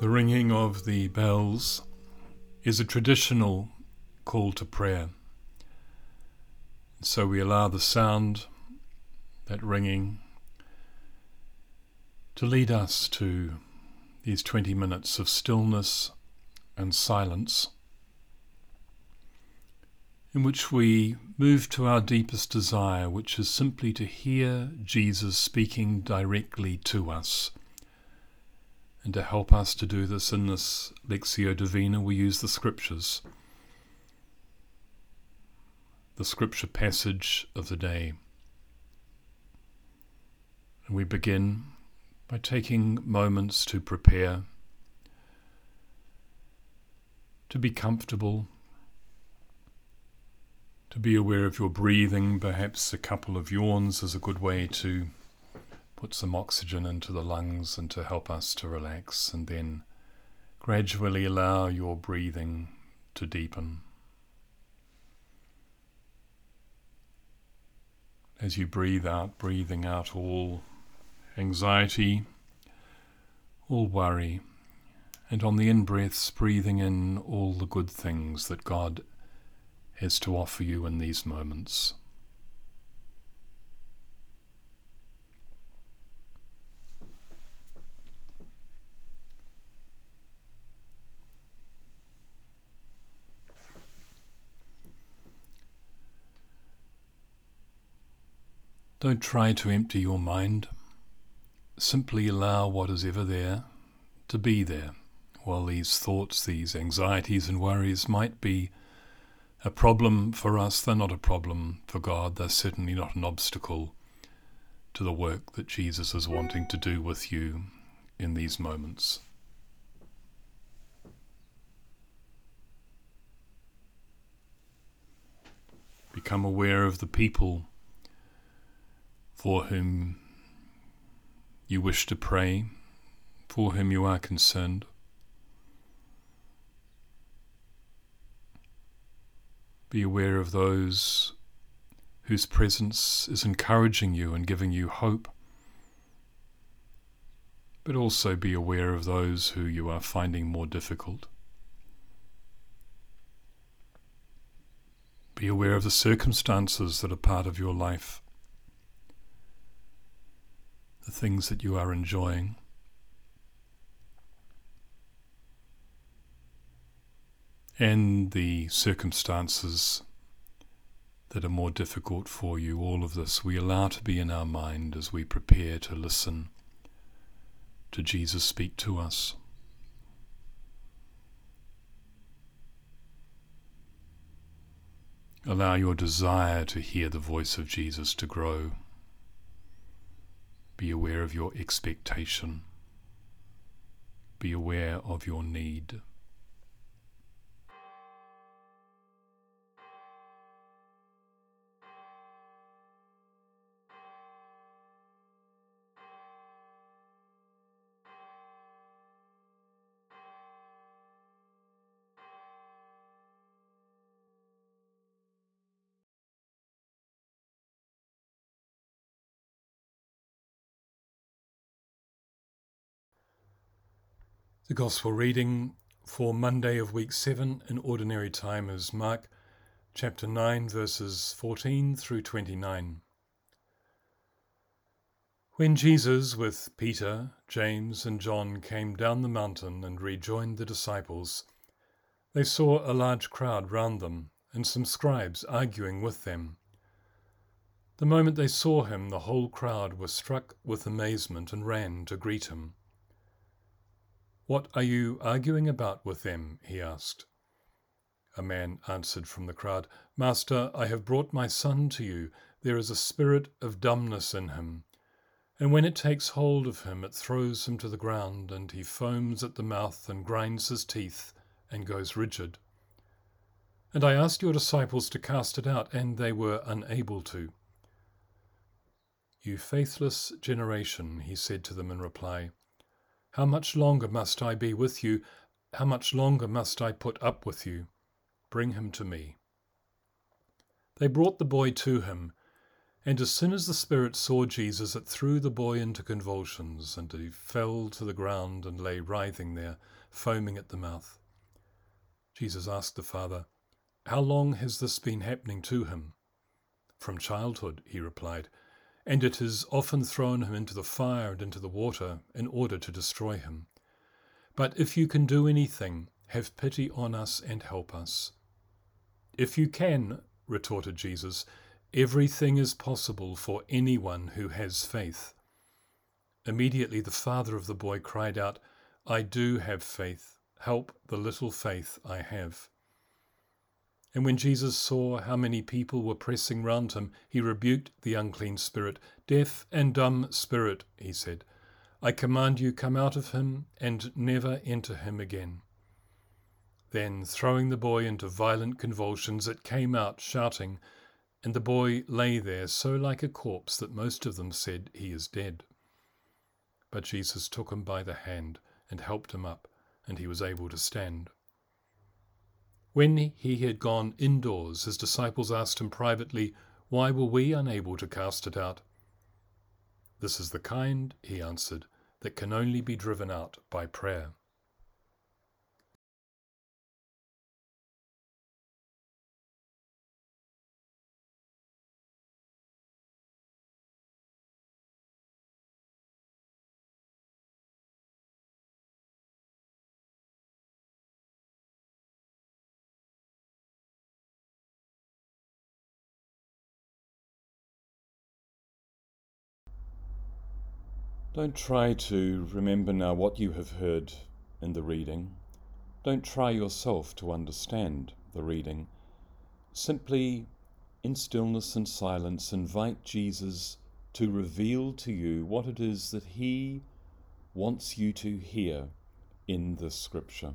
The ringing of the bells is a traditional call to prayer. So we allow the sound, that ringing, to lead us to these 20 minutes of stillness and silence, in which we move to our deepest desire, which is simply to hear Jesus speaking directly to us. And to help us to do this in this Lectio Divina, we use the Scriptures, the Scripture passage of the day. And we begin by taking moments to prepare, to be comfortable, to be aware of your breathing. Perhaps a couple of yawns is a good way to put some oxygen into the lungs and to help us to relax, and then gradually allow your breathing to deepen. As you breathe out, breathing out all anxiety, all worry, and on the in-breaths, breathing in all the good things that God has to offer you in these moments. Don't try to empty your mind. Simply allow what is ever there to be there. While these thoughts, these anxieties and worries might be a problem for us, they're not a problem for God. They're certainly not an obstacle to the work that Jesus is wanting to do with you in these moments. Become aware of the people for whom you wish to pray, for whom you are concerned. Be aware of those whose presence is encouraging you and giving you hope, but also be aware of those who you are finding more difficult. Be aware of the circumstances that are part of your life, the things that you are enjoying. And the circumstances that are more difficult for you. All of this we allow to be in our mind as we prepare to listen to Jesus speak to us. Allow your desire to hear the voice of Jesus to grow. Be aware of your expectation. Be aware of your need. The Gospel reading for Monday of week 7 in Ordinary Time is Mark chapter 9 verses 14 through 29. When Jesus with Peter, James and John came down the mountain and rejoined the disciples, they saw a large crowd round them and some scribes arguing with them. The moment they saw him, the whole crowd was struck with amazement and ran to greet him. "What are you arguing about with them?" he asked. A man answered from the crowd, "Master, I have brought my son to you. There is a spirit of dumbness in him, and when it takes hold of him, it throws him to the ground, and he foams at the mouth and grinds his teeth and goes rigid. And I asked your disciples to cast it out, and they were unable to." "You faithless generation," he said to them in reply, "how much longer must I be with you? How much longer must I put up with you? Bring him to me." They brought the boy to him, And as soon as the spirit saw Jesus, it threw the boy into convulsions, and he fell to the ground and lay writhing there, foaming at the mouth. Jesus asked the father, "How long has this been happening to him?" "From childhood," he replied, "and it has often thrown him into the fire and into the water in order to destroy him. But if you can do anything, have pity on us and help us." "If you can," retorted Jesus, "everything is possible for anyone who has faith." Immediately the father of the boy cried out, "I do have faith. Help the little faith I have." And when Jesus saw how many people were pressing round him, he rebuked the unclean spirit. "Deaf and dumb spirit," he said, "I command you, come out of him and never enter him again." Then, throwing the boy into violent convulsions, it came out, shouting, and the boy lay there so like a corpse that most of them said, "He is dead." But Jesus took him by the hand and helped him up, and he was able to stand. When he had gone indoors, his disciples asked him privately, "Why were we unable to cast it out?" "This is the kind," he answered, "that can only be driven out by prayer." Don't try to remember now what you have heard in the reading. Don't try yourself to understand the reading. Simply, in stillness and silence, invite Jesus to reveal to you what it is that he wants you to hear in this scripture.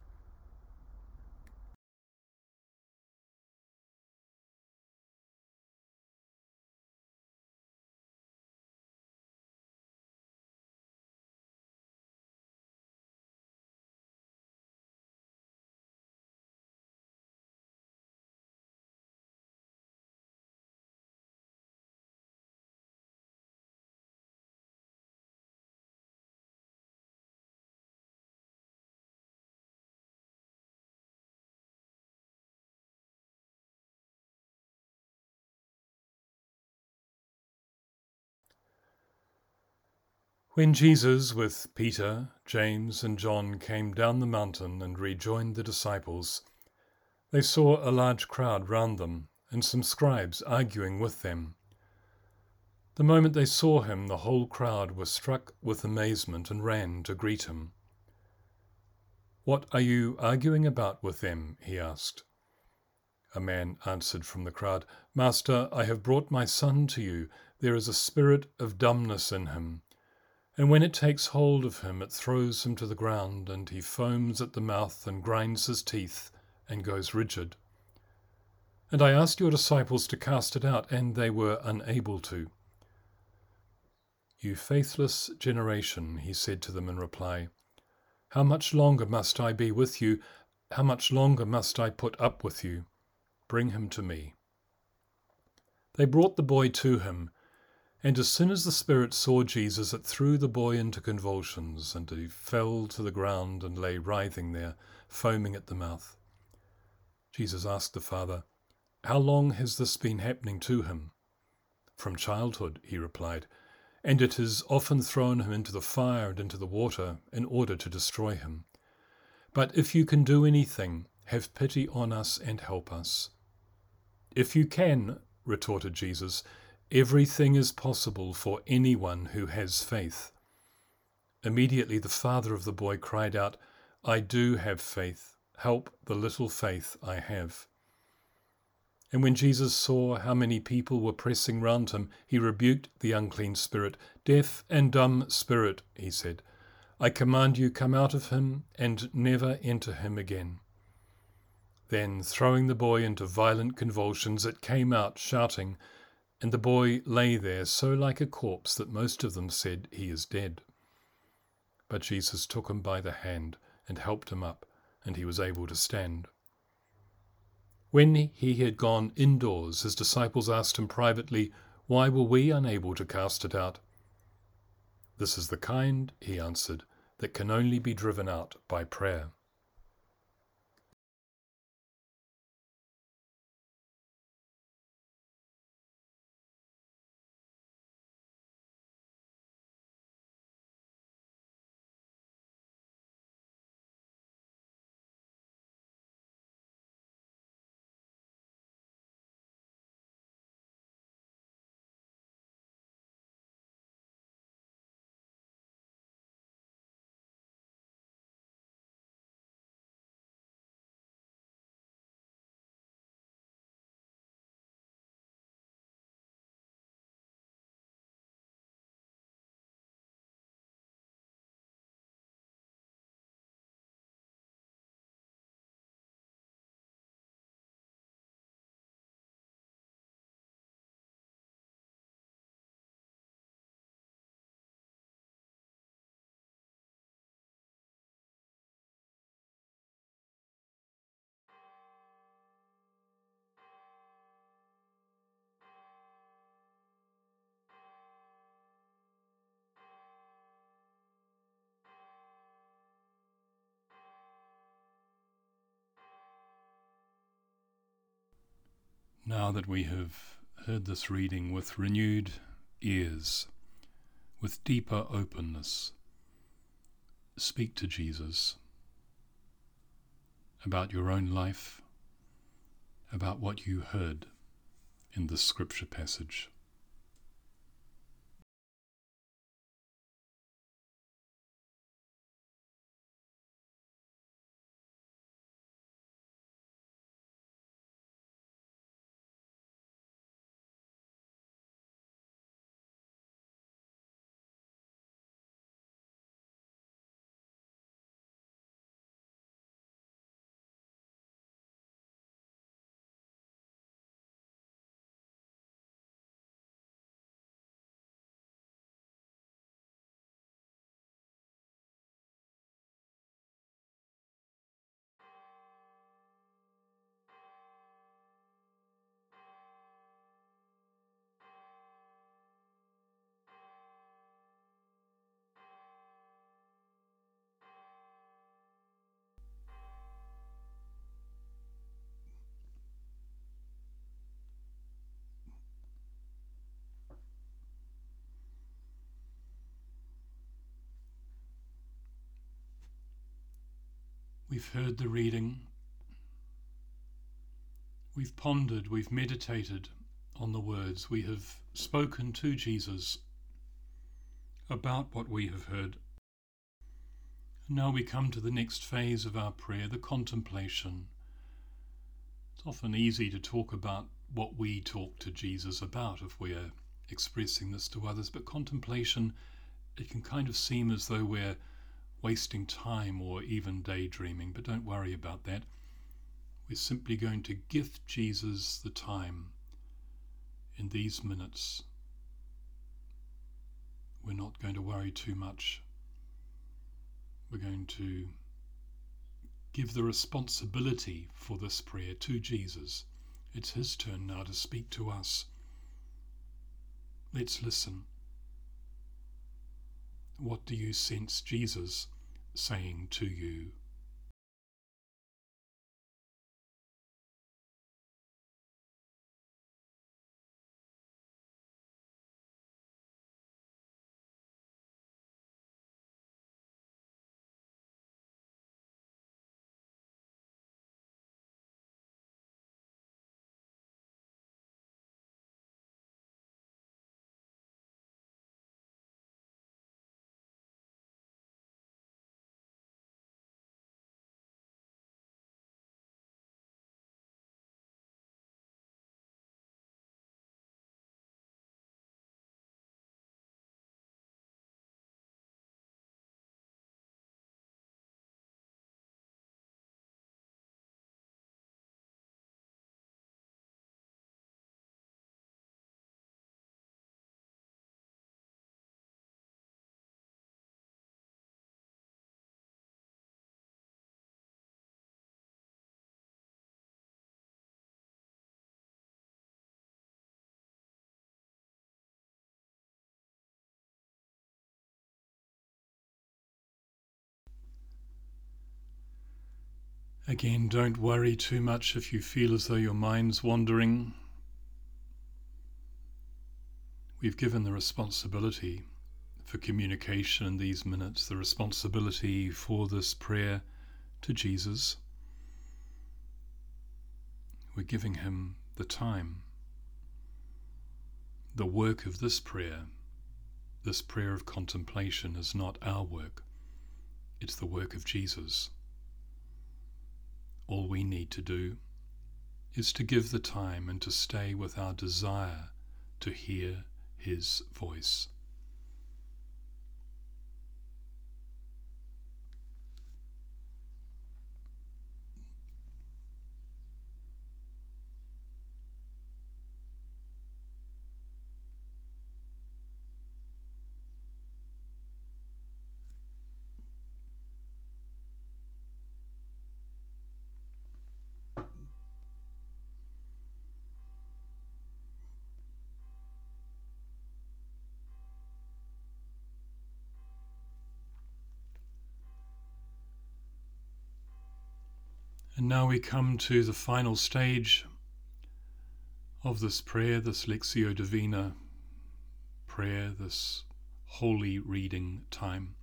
When Jesus, with Peter, James, and John, came down the mountain and rejoined the disciples, they saw a large crowd round them, and some scribes arguing with them. The moment they saw him, the whole crowd was struck with amazement and ran to greet him. "What are you arguing about with them?" he asked. A man answered from the crowd, "Master, I have brought my son to you. There is a spirit of dumbness in him, and when it takes hold of him, it throws him to the ground, and he foams at the mouth and grinds his teeth and goes rigid. And I asked your disciples to cast it out, and they were unable to." "You faithless generation," he said to them in reply, "how much longer must I be with you? How much longer must I put up with you? Bring him to me." They brought the boy to him, and as soon as the spirit saw Jesus, it threw the boy into convulsions, and he fell to the ground and lay writhing there, foaming at the mouth. Jesus asked the father, "How long has this been happening to him?" "From childhood," he replied, "and it has often thrown him into the fire and into the water in order to destroy him. But if you can do anything, have pity on us and help us." "If you can," retorted Jesus, "everything is possible for anyone who has faith." Immediately the father of the boy cried out, "I do have faith. Help the little faith I have." And when Jesus saw how many people were pressing round him, he rebuked the unclean spirit. "Deaf and dumb spirit," he said, "I command you, come out of him and never enter him again." Then, throwing the boy into violent convulsions, it came out, shouting, and the boy lay there so like a corpse that most of them said, "He is dead." But Jesus took him by the hand and helped him up, and he was able to stand. When he had gone indoors, his disciples asked him privately, Why were we unable to cast it out? This is the kind, he answered, that can only be driven out by prayer. Now that we have heard this reading with renewed ears, with deeper openness, speak to Jesus about your own life, about what you heard in this scripture passage. We've heard the reading, we've pondered, we've meditated on the words, we have spoken to Jesus about what we have heard. And now we come to the next phase of our prayer, the contemplation. It's often easy to talk about what we talk to Jesus about if we're expressing this to others, but contemplation, it can kind of seem as though we're wasting time or even daydreaming, but don't worry about that. We're simply going to gift Jesus the time in these minutes. We're not going to worry too much. We're going to give the responsibility for this prayer to Jesus. It's his turn now to speak to us. Let's listen. What do you sense Jesus saying to you? Again, don't worry too much if you feel as though your mind's wandering. We've given the responsibility for communication in these minutes, the responsibility for this prayer to Jesus. We're giving him the time. The work of this prayer of contemplation, is not our work. It's the work of Jesus. All we need to do is to give the time and to stay with our desire to hear his voice. And now we come to the final stage of this prayer, this Lectio Divina prayer, this holy reading time.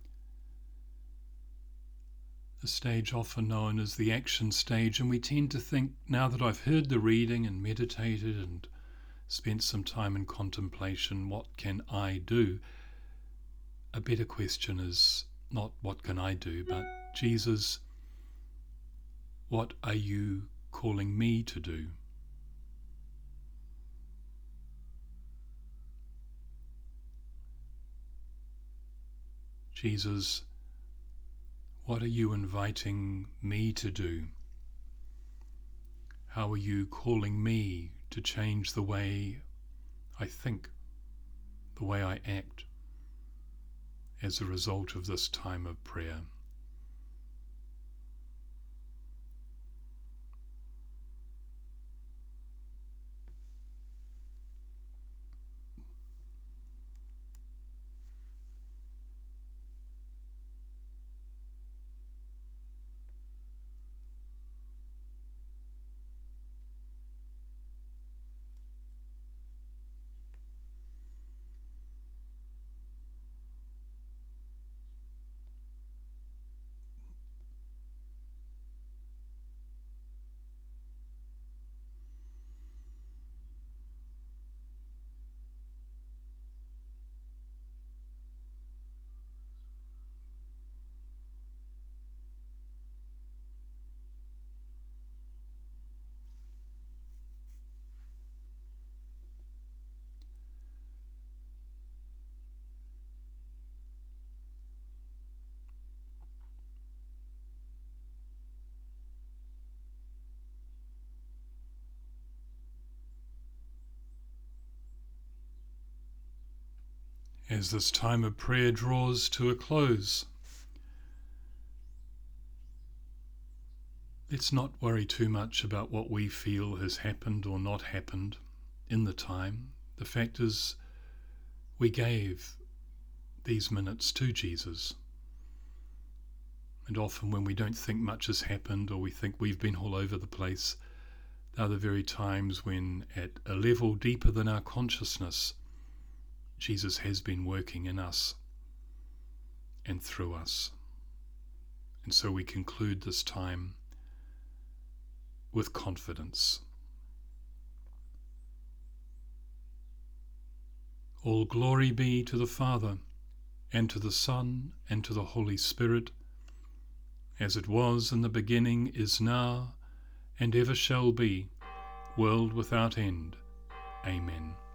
The stage often known as the action stage, and we tend to think, now that I've heard the reading and meditated and spent some time in contemplation, what can I do? A better question is not what can I do, but Jesus, what are you calling me to do? Jesus, what are you inviting me to do? How are you calling me to change the way I think, the way I act, as a result of this time of prayer? As this time of prayer draws to a close, let's not worry too much about what we feel has happened or not happened in the time. The fact is, we gave these minutes to Jesus. And often when we don't think much has happened, or we think we've been all over the place, they're the very times when, at a level deeper than our consciousness, Jesus has been working in us and through us. And so we conclude this time with confidence. All glory be to the Father, and to the Son, and to the Holy Spirit, as it was in the beginning, is now, and ever shall be, world without end. Amen.